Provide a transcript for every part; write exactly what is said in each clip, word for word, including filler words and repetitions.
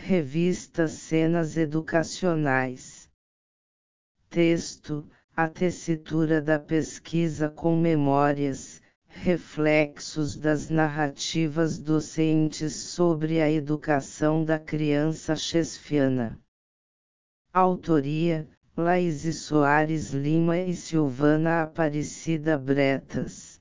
Revista Cenas Educacionais. Texto: a tessitura da pesquisa com memórias, reflexos das narrativas docentes sobre a educação da criança shakespeariana. Autoria: Laís Soares Lima e Silvana Aparecida Bretas.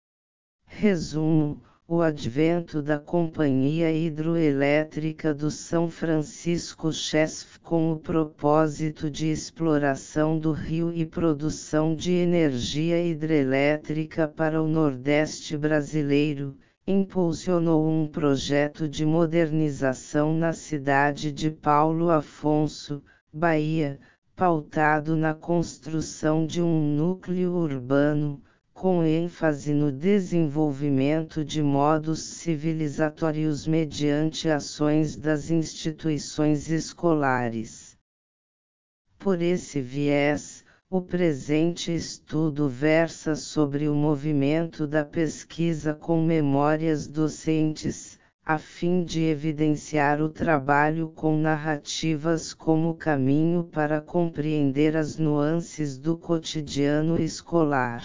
Resumo: o advento da Companhia Hidroelétrica do São Francisco Chesf com o propósito de exploração do rio e produção de energia hidrelétrica para o Nordeste brasileiro, impulsionou um projeto de modernização na cidade de Paulo Afonso, Bahia, pautado na construção de um núcleo urbano, com ênfase no desenvolvimento de modos civilizatórios mediante ações das instituições escolares. Por esse viés, o presente estudo versa sobre o movimento da pesquisa com memórias docentes, a fim de evidenciar o trabalho com narrativas como caminho para compreender as nuances do cotidiano escolar.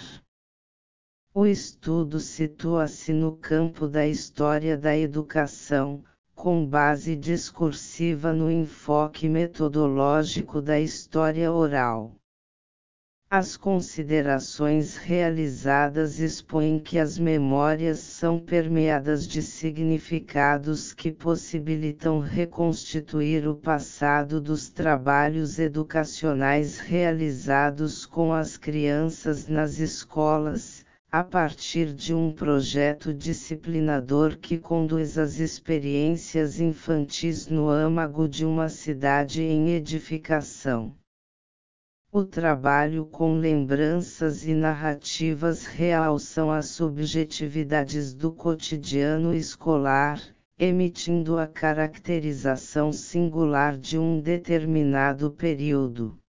O estudo situa-se no campo da história da educação, com base discursiva no enfoque metodológico da história oral. As considerações realizadas expõem que as memórias são permeadas de significados que possibilitam reconstituir o passado dos trabalhos educacionais realizados com as crianças nas escolas, a partir de um projeto disciplinador que conduz as experiências infantis no âmago de uma cidade em edificação. O trabalho com lembranças e narrativas realçam as subjetividades do cotidiano escolar, emitindo a caracterização singular de um determinado período.